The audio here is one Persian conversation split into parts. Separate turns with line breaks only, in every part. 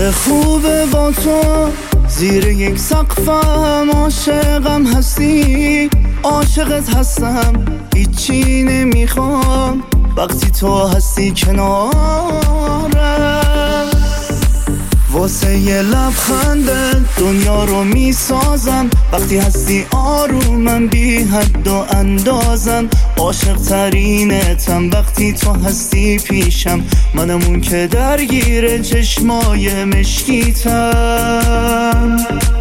چه خوبه با تو زیر یک سقفم، عاشقم هستی عاشقت هستم، هیچی نمیخوام وقتی تو هستی کنارم. واسه یه لبخنده دنیا رو میسازم، وقتی هستی آرومم بی حد و اندازم، عاشق ترینتم وقتی تو هستی پیشم، منم اون که درگیر چشمای مشکیتم.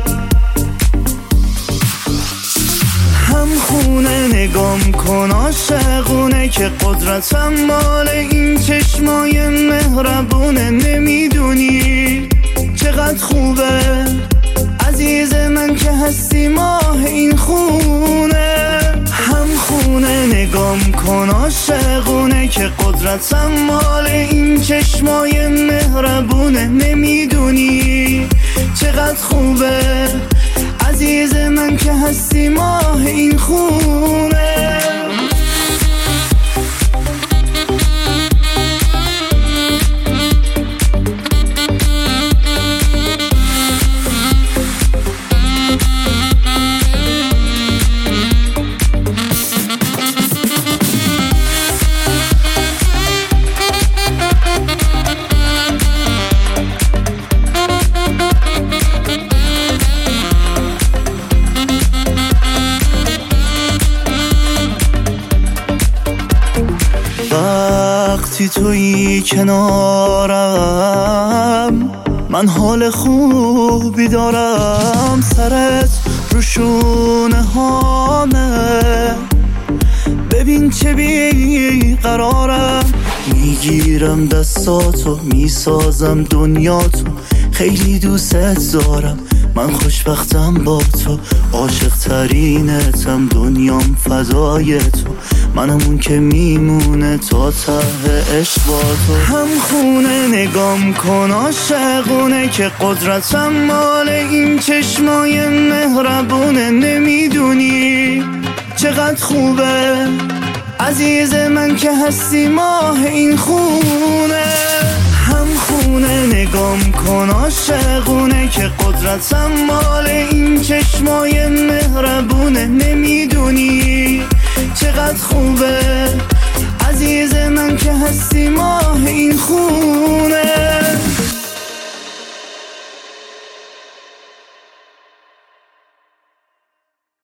هم خونه نگام کن عاشقونه که قدرتم مال این چشمای مهربونه، نمیدونی چقدر خوبه عزیز من که هستی ماه این خونه. هم خونه نگام کن عاشقونه که قدرتم مال این چشمای مهربونه، نمیدونی چقدر خوبه عزیز من که هستی ماه این خونه. وقتی تویی کنارم من حال خوبی دارم، سرت رو شونه هامه ببین چه بی قرارم، میگیرم دستاتو میسازم دنیاتو، خیلی دوست دارم من خوشبختم با تو، عاشق ترینتم دنیام فدای تو، منم اون که میمونه تا ته عشق با تو. هم خونه نگام کن عاشقونه که قدرتم مال این چشمای مهربونه، نمیدونی چقدر خوبه عزیز من که هستی ماه این خونه. هم خونه نگام کن عاشقونه که قدرتم مال این چشمای مهربونه، نمیدونی چقدر خوبه عزیز من که هستی ماه این